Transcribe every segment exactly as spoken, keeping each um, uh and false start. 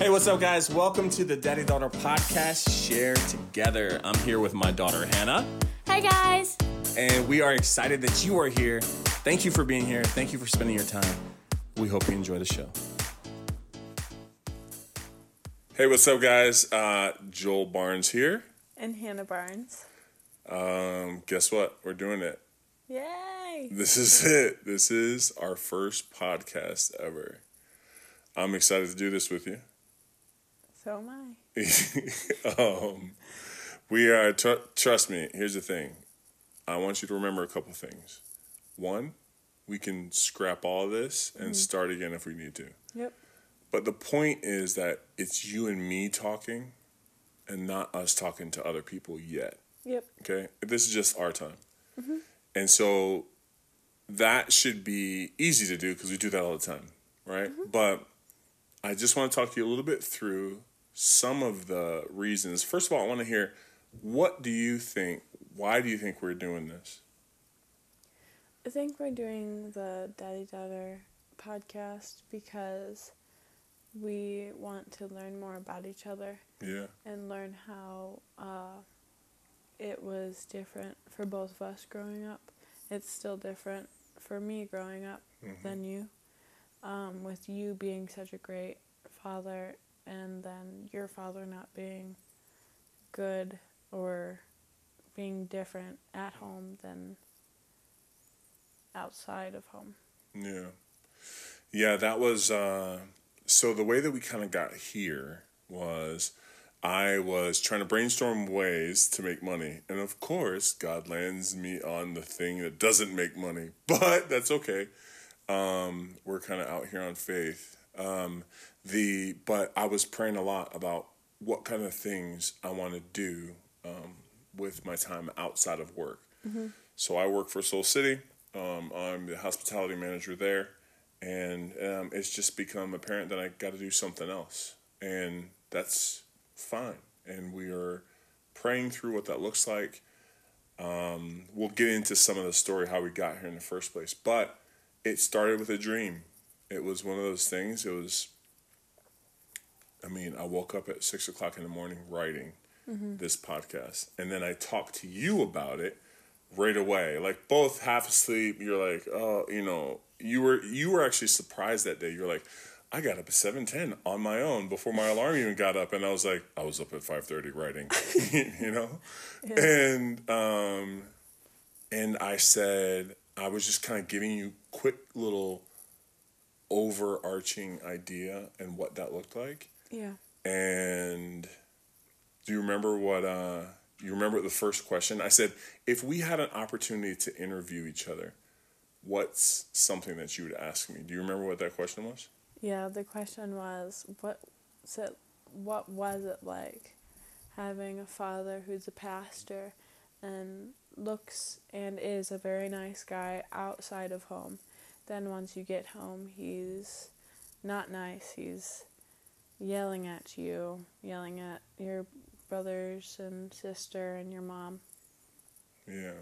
Hey, what's up, guys? Welcome to the Daddy Daughter Podcast, Share Together. I'm here with my daughter, Hannah. Hi, guys. And we are excited that you are here. Thank you for being here. Thank you for spending your time. We hope you enjoy the show. Hey, what's up, guys? Uh, Joel Barnes here. And Hannah Barnes. Um, guess what? We're doing it. Yay! This is it. This is our first podcast ever. I'm excited to do this with you. So am I. um, we are, tr- trust me, here's the thing. I want you to remember a couple things. One, we can scrap all this and mm-hmm. start again if we need to. Yep. But the point is that it's you and me talking and not us talking to other people yet. Yep. Okay? This is just our time. Mm-hmm. And so that should be easy to do because we do that all the time, right? Mm-hmm. But I just want to talk to you a little bit through some of the reasons. First of all, I want to hear, what do you think, why do you think we're doing this? I think we're doing the Daddy Daughter podcast because we want to learn more about each other. Yeah. And learn how uh, it was different for both of us growing up. It's still different for me growing up mm-hmm. than you. Um, with you being such a great father and then your father not being good or being different at home than outside of home. Yeah. Yeah, that was, uh, so the way that we kind of got here was I was trying to brainstorm ways to make money. And of course, God lands me on the thing that doesn't make money, but that's okay. Um, we're kind of out here on faith. Um, the but I was praying a lot about what kind of things I want to do um, with my time outside of work. Mm-hmm. So I work for Soul City. Um, I'm the hospitality manager there, and um, it's just become apparent that I got to do something else, and that's fine. And we are praying through what that looks like. Um, we'll get into some of the story how we got here in the first place, but it started with a dream. It was one of those things. It was, I mean, I woke up at six o'clock in the morning writing mm-hmm. this podcast. And then I talked to you about it right away. Like both half asleep. You're like, oh, you know, you were you were actually surprised that day. You're like, I got up at seven ten on my own before my alarm even got up. And I was like, I was up at five thirty writing, you know? Yeah. And, um, and I said, I was just kind of giving you quick little overarching idea and what that looked like. Yeah. And do you remember what, uh, you remember the first question? I said, if we had an opportunity to interview each other, what's something that you would ask me? Do you remember what that question was? Yeah, the question was, what, so what was it like having a father who's a pastor and looks and is a very nice guy outside of home? Then once you get home, he's not nice. He's yelling at you, yelling at your brothers and sister and your mom. Yeah.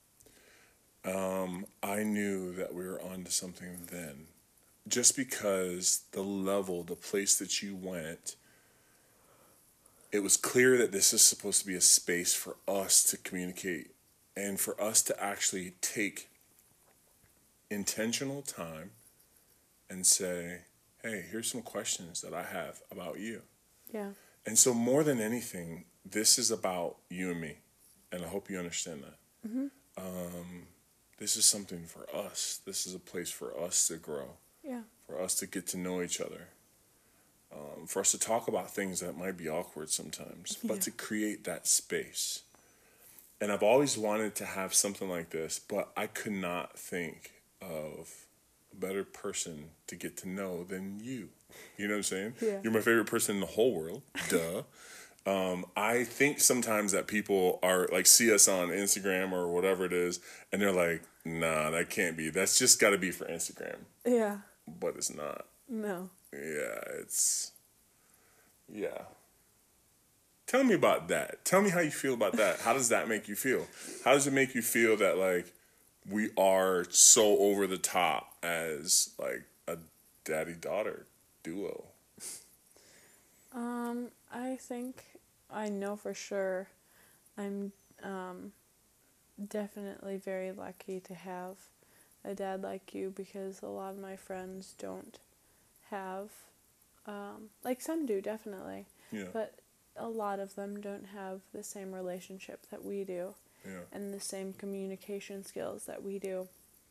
Um, I knew that we were onto something then. Just because the level, the place that you went, it was clear that this is supposed to be a space for us to communicate and for us to actually take intentional time and say, hey, here's some questions that I have about you. Yeah. And so more than anything, this is about you and me. And I hope you understand that. Mm-hmm. Um, this is something for us. This is a place for us to grow. Yeah. For us to get to know each other. Um, for us to talk about things that might be awkward sometimes, but yeah. to create that space. And I've always wanted to have something like this, but I could not think of a better person to get to know than you. You know what I'm saying? Yeah. You're my favorite person in the whole world. Duh. Um, I think sometimes that people are like, see us on Instagram or whatever it is, and they're like, nah, that can't be. That's just got to be for Instagram. Yeah. But it's not. No. Yeah, it's, yeah. Tell me about that. Tell me how you feel about that. How does that make you feel? How does it make you feel that, like, we are so over the top as, like, a daddy-daughter duo? Um, I think I know for sure I'm um, definitely very lucky to have a dad like you because a lot of my friends don't have, um, like some do definitely, Yeah. but a lot of them don't have the same relationship that we do Yeah. and the same communication skills that we do.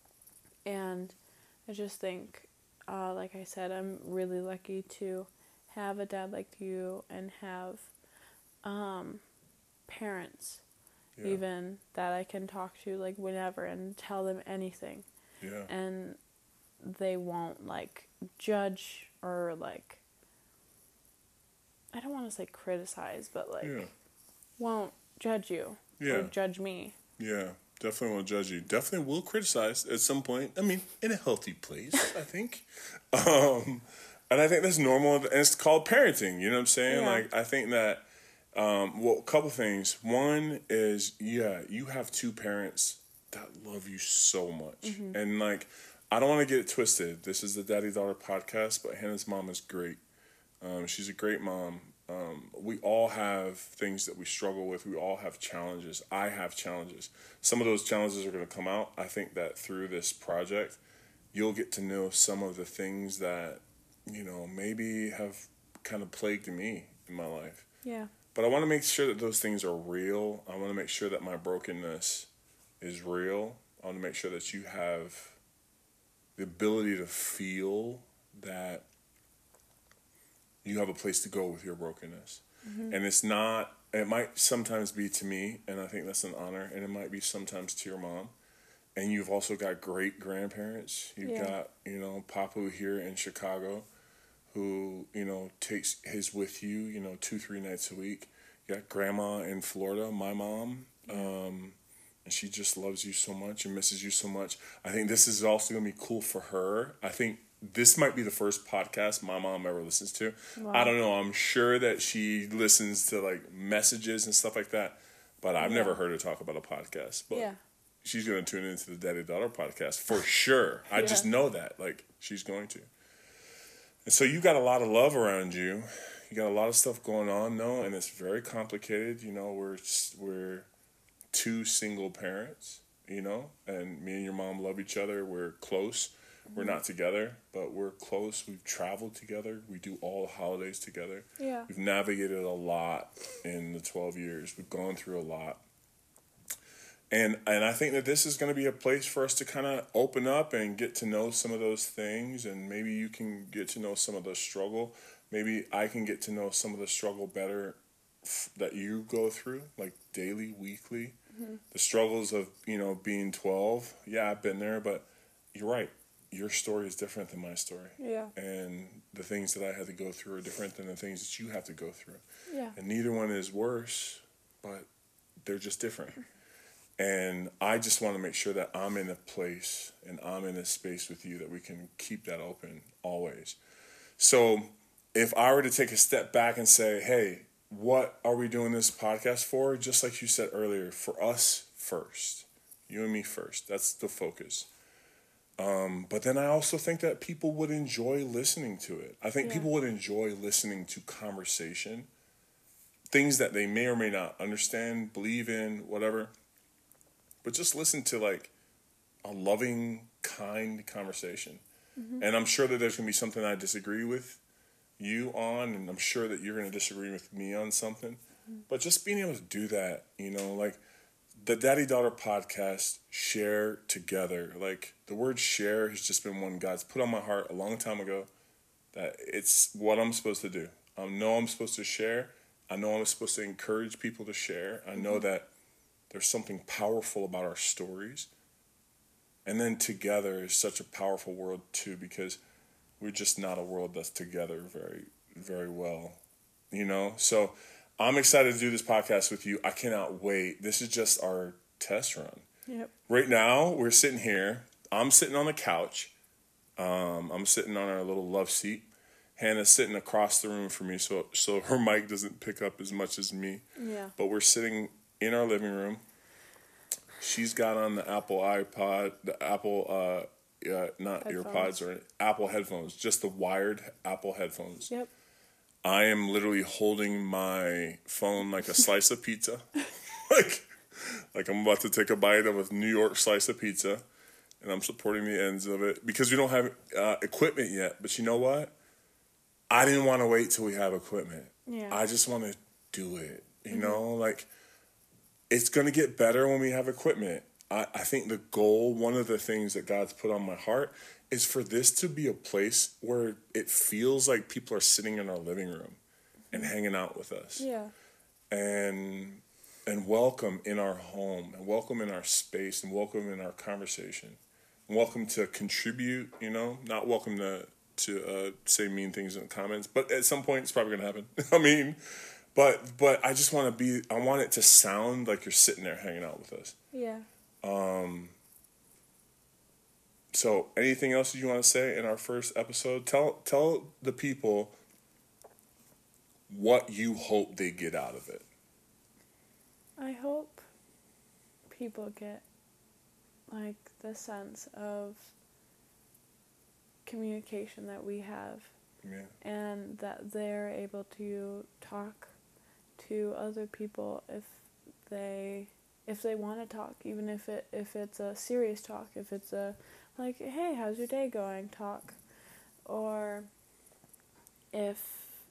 And I just think, uh, like I said, I'm really lucky to have a dad like you and have um, parents Yeah. even that I can talk to like whenever and tell them anything. Yeah. And they won't like judge or like, I don't want to say criticize, but like Yeah. won't judge you Yeah. or judge me. Yeah. Definitely won't judge you. Definitely will criticize at some point. I mean, in a healthy place, I think. Um, and I think that's normal, and it's called parenting. You know what I'm saying? Yeah. Like, I think that, um, well, a couple things. One is, yeah, you have two parents that love you so much. Mm-hmm. And, like, I don't want to get it twisted. This is the Daddy Daughter podcast, but Hannah's mom is great. Um, she's a great mom. Um, we all have things that we struggle with. We all have challenges. I have challenges. Some of those challenges are going to come out. I think that through this project, you'll get to know some of the things that, you know, maybe have kind of plagued me in my life. Yeah. But I want to make sure that those things are real. I want to make sure that my brokenness is real. I want to make sure that you have the ability to feel that you have a place to go with your brokenness. Mm-hmm. And it's not, it might sometimes be to me, and I think that's an honor, and it might be sometimes to your mom. And you've also got great grandparents. You've Yeah. got, you know, Papu here in Chicago who, you know, takes his with you, you know, two, three nights a week. You got grandma in Florida, my mom. Yeah. Um, and she just loves you so much and misses you so much. I think this is also going to be cool for her. I think this might be the first podcast my mom ever listens to. Wow. I don't know. I'm sure that she listens to like messages and stuff like that, but I've Yeah. never heard her talk about a podcast. But Yeah. she's going to tune into the Daddy Daughter podcast for sure. I Yeah. just know that. Like, she's going to. And so you got a lot of love around you. You got a lot of stuff going on, though, and it's very complicated. You know, we're we're two single parents, you know, and me and your mom love each other. We're close. We're not together, but we're close. We've traveled together. We do all the holidays together. Yeah. We've navigated a lot in the twelve years. We've gone through a lot. And and I think that this is going to be a place for us to kind of open up and get to know some of those things. And maybe you can get to know some of the struggle. Maybe I can get to know some of the struggle better f- that you go through, like daily, weekly. Mm-hmm. The struggles of, you know, being twelve. Yeah, I've been there, but you're right. Your story is different than my story. Yeah. And the things that I had to go through are different than the things that you have to go through. Yeah. And neither one is worse, but they're just different. And I just want to make sure that I'm in a place and I'm in a space with you that we can keep that open always. So if I were to take a step back and say, hey, what are we doing this podcast for? Just like you said earlier, for us first. You and me first. That's the focus. Um, but then I also think that people would enjoy listening to it. I think Yeah. people would enjoy listening to conversation, things that they may or may not understand, believe in, whatever. But just listen to like a loving, kind conversation. Mm-hmm. And I'm sure that there's going to be something I disagree with you on, and I'm sure that you're going to disagree with me on something. Mm-hmm. But just being able to do that, you know, like the Daddy Daughter podcast, share together. Like the word share has just been one God's put on my heart a long time ago, that it's what I'm supposed to do. I know I'm supposed to share. I know I'm supposed to encourage people to share. I know mm-hmm. that there's something powerful about our stories. And then together is such a powerful world too, because we're just not a world that's together very, very well, you know? So I'm excited to do this podcast with you. I cannot wait. This is just our test run. Yep. Right now, we're sitting here. I'm sitting on the couch. Um, I'm sitting on our little love seat. Hannah's sitting across the room from me, so so her mic doesn't pick up as much as me. Yeah. But we're sitting in our living room. She's got on the Apple iPod, the Apple, uh, uh, not Headphones. earpods or Apple headphones, just the wired Apple headphones. Yep. I am literally holding my phone like a slice of pizza. like, like I'm about to take a bite of a New York slice of pizza, and I'm supporting the ends of it because we don't have uh, equipment yet. But you know what? I didn't want to wait till we have equipment. Yeah. I just want to do it. You mm-hmm. know, like it's going to get better when we have equipment. I, I think the goal, one of the things that God's put on my heart is for this to be a place where it feels like people are sitting in our living room and hanging out with us. Yeah. And and welcome in our home, and welcome in our space, and welcome in our conversation. And welcome to contribute, you know, not welcome to to uh, say mean things in the comments, but at some point it's probably going to happen. I mean, but but I just want to be, I want it to sound like you're sitting there hanging out with us. Yeah. Um. So, anything else you want to say in our first episode? Tell tell the people what you hope they get out of it. I hope people get, like, the sense of communication that we have. Yeah. And that they're able to talk to other people if they if they want to talk, even if it if it's a serious talk, if it's a like, hey, how's your day going talk, or if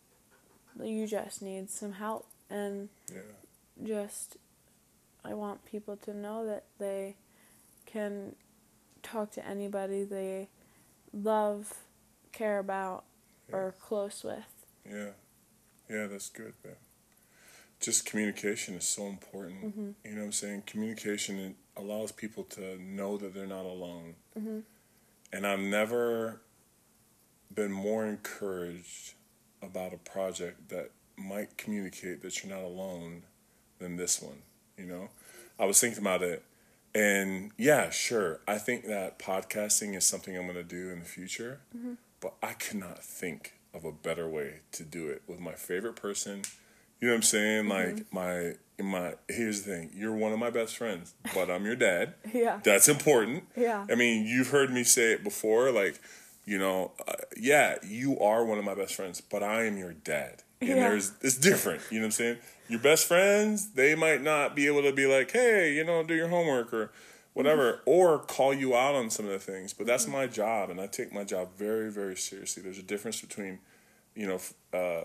you just need some help. And yeah. just I want people to know that they can talk to anybody they love, care about, yeah. or close with. Yeah. Yeah, that's good, man. Just communication is so important. Mm-hmm. You know what I'm saying? Communication allows people to know that they're not alone. Mm-hmm. And I've never been more encouraged about a project that might communicate that you're not alone than this one, you know? I was thinking about it, and yeah, sure, I think that podcasting is something I'm going to do in the future, mm-hmm. but I cannot think of a better way to do it with my favorite person. You know what I'm saying? Mm-hmm. Like, my, my, here's the thing. You're one of my best friends, but I'm your dad. Yeah. That's important. Yeah. I mean, you've heard me say it before, like, you know, uh, yeah, you are one of my best friends, but I am your dad. And yeah. there's, it's different. You know what I'm saying? Your best friends, they might not be able to be like, hey, you know, do your homework or whatever, mm-hmm. or call you out on some of the things. But that's mm-hmm. my job, and I take my job very, very seriously. There's a difference between, you know, uh,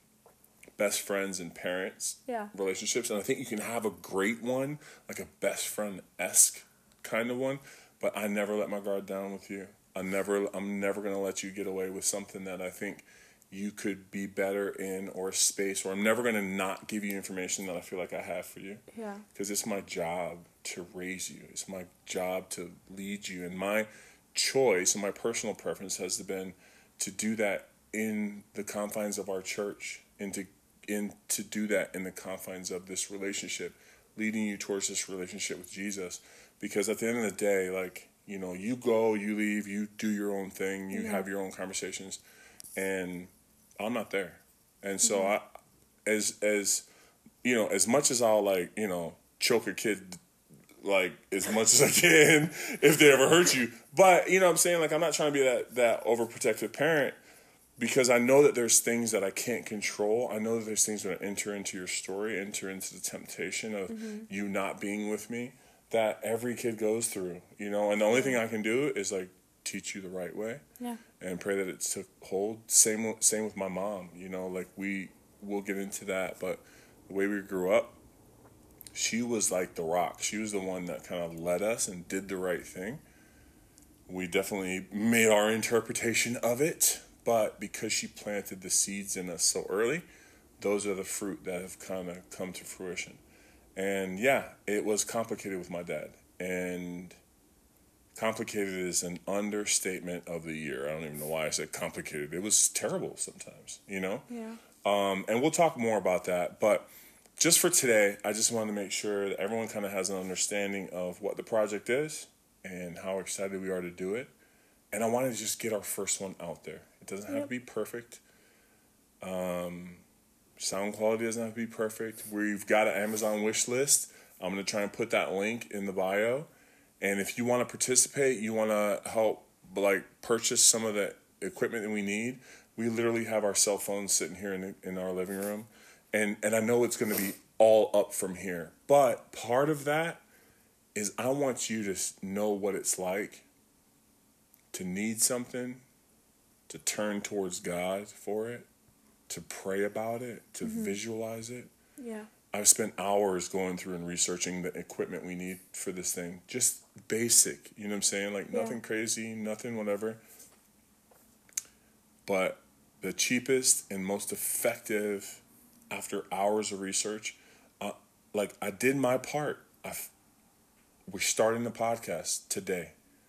best friends and parents yeah. relationships, and I think you can have a great one, like a best friend-esque kind of one, but I never let my guard down with you. I never, I'm never going to let you get away with something that I think you could be better in, or space, or I'm never going to not give you information that I feel like I have for you. Yeah. Because it's my job to raise you. It's my job to lead you. And my choice and my personal preference has been to do that in the confines of our church, and to, in, to do that in the confines of this relationship, leading you towards this relationship with Jesus. Because at the end of the day, like, you know, you go, you leave, you do your own thing, you yeah. have your own conversations, and I'm not there. And so mm-hmm. I, as, as, you know, as much as I'll, like, you know, choke a kid, like, as much as I can if they ever hurt you. But, you know what I'm saying? Like, I'm not trying to be that, that overprotective parent, because I know that there's things that I can't control. I know that there's things that enter into your story, enter into the temptation of mm-hmm. you not being with me, that every kid goes through, you know? And the only thing I can do is, like, teach you the right way. Yeah. And pray that it took hold. Same same with my mom, you know, like, we we'll get into that, but the way we grew up, she was like the rock. She was the one that kind of led us and did the right thing. We definitely made our interpretation of it, but because she planted the seeds in us so early, those are the fruit that have kind of come to fruition. And yeah, it was complicated with my dad, and complicated is an understatement of the year. I don't even know why I said complicated. It was terrible sometimes, you know? Yeah. Um, and we'll talk more about that. But just for today, I just wanted to make sure that everyone kind of has an understanding of what the project is and how excited we are to do it. And I wanted to just get our first one out there. It doesn't have yep. to be perfect. Um, sound quality doesn't have to be perfect. We've got an Amazon wish list. I'm going to try and put that link in the bio. And if you want to participate, you want to help, like, purchase some of the equipment that we need, We literally have our cell phones sitting here in, the, in our living room. And, and I know it's going to be all up from here. But part of that is I want you to know what it's like to need something, to turn towards God for it, to pray about it, to mm-hmm. visualize it. Yeah. I've spent hours going through and researching the equipment we need for this thing. Just basic, you know what I'm saying? Like nothing yeah. crazy, nothing whatever. But the cheapest and most effective, after hours of research, uh, like I did my part. I've, we're starting the podcast today.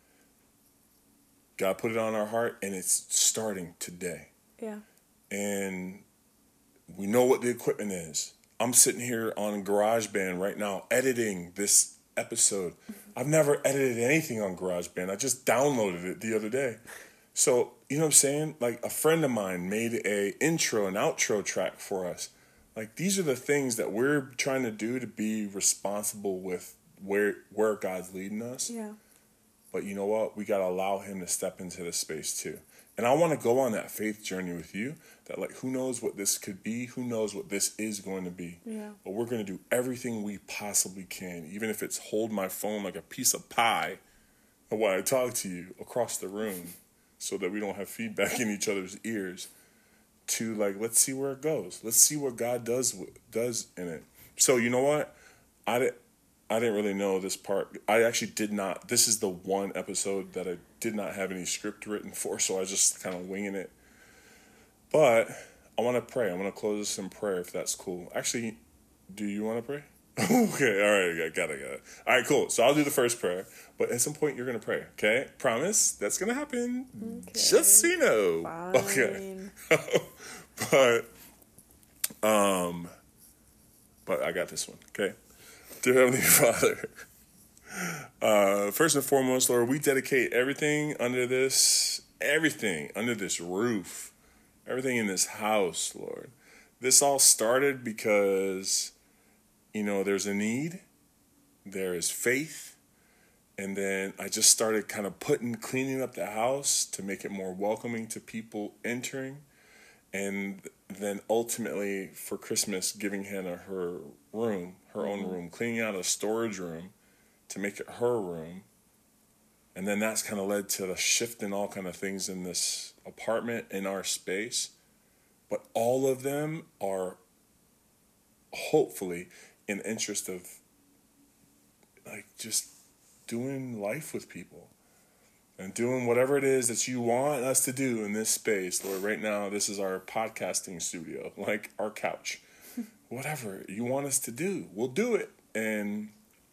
God put it on our heart, and it's starting today. Yeah. And we know what the equipment is. I'm sitting here on GarageBand right now editing this episode. Mm-hmm. I've never edited anything on GarageBand. I just downloaded it the other day. So, you know what I'm saying? Like a friend of mine made a intro and outro track for us. Like these are the things that we're trying to do to be responsible with where where God's leading us. Yeah. But you know what? We got to allow him to step into this space too. And I want to go on that faith journey with you that like, who knows what this could be? Who knows what this is going to be? Yeah. But we're going to do everything we possibly can, even if it's hold my phone like a piece of pie while I talk to you across the room so that we don't have feedback in each other's ears to like, let's see where it goes. Let's see what God does, does in it. So you know what? I didn't. I didn't really know this part. I actually did not. This is the one episode that I did not have any script written for, so I was just kind of winging it. But I want to pray. I want to close this in prayer, if that's cool. Actually, do you want to pray? Okay, all right, I got it, got it. All right, cool. So I'll do the first prayer, but at some point you're going to pray, okay? Promise? That's going to happen. Okay. Just so you know. Fine. Okay. but, um, but I got this one, okay? Dear Heavenly Father, uh, first and foremost, Lord, we dedicate everything under this, everything under this roof, everything in this house, Lord. This all started because, you know, there's a need, there is faith, and then I just started kind of putting, cleaning up the house to make it more welcoming to people entering. And then ultimately for Christmas, giving Hannah her room, her mm-hmm. own room, cleaning out a storage room to make it her room. And then that's kind of led to the shift in all kind of things in this apartment, in our space. But all of them are hopefully in the interest of like just doing life with people. And doing whatever it is that you want us to do in this space, Lord. Right now, this is our podcasting studio, like our couch. Whatever you want us to do, we'll do it. And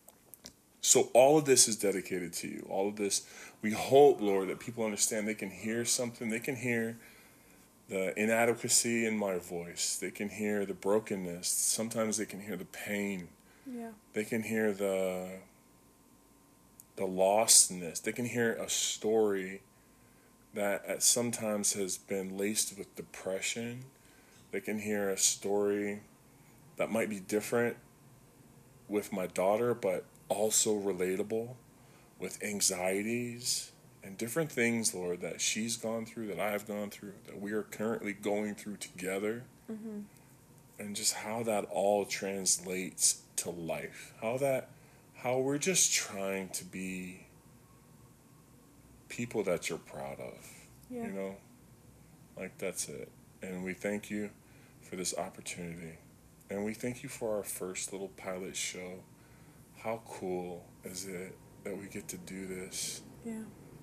so all of this is dedicated to you. All of this, we hope, Lord, that people understand they can hear something. They can hear the inadequacy in my voice. They can hear the brokenness. Sometimes they can hear the pain. Yeah. They can hear the... the lostness. They can hear a story that at sometimes has been laced with depression. They can hear a story that might be different with my daughter, but also relatable with anxieties and different things, Lord, that she's gone through, that I've gone through, that we are currently going through together. Mm-hmm. And just how that all translates to life. How that How we're just trying to be people that you're proud of, yeah. You know? Like, that's it. And we thank you for this opportunity. And we thank you for our first little pilot show. How cool is it that we get to do this? Yeah.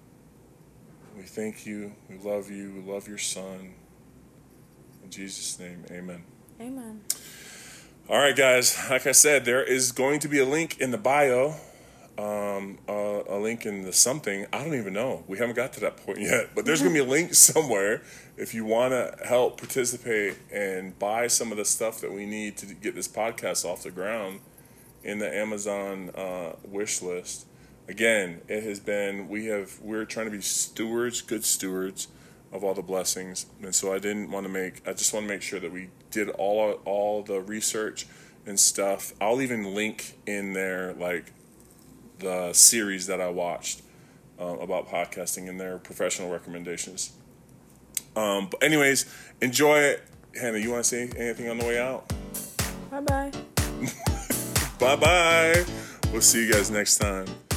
We thank you. We love you. We love your son. In Jesus' name, amen. Amen. All right, guys. Like I said, there is going to be a link in the bio, um, uh, a link in the something. I don't even know. We haven't got to that point yet. But there's going to be a link somewhere if you want to help participate and buy some of the stuff that we need to get this podcast off the ground in the Amazon uh, wish list. Again, it has been, we have, we're trying to be stewards, good stewards of all the blessings. And so I didn't want to make, I just want to make sure that we did all all the research and stuff. I'll even link in there like the series that I watched uh, about podcasting and their professional recommendations. Um, but anyways, enjoy it. Hannah, you want to say anything on the way out? Bye bye. Bye bye. We'll see you guys next time.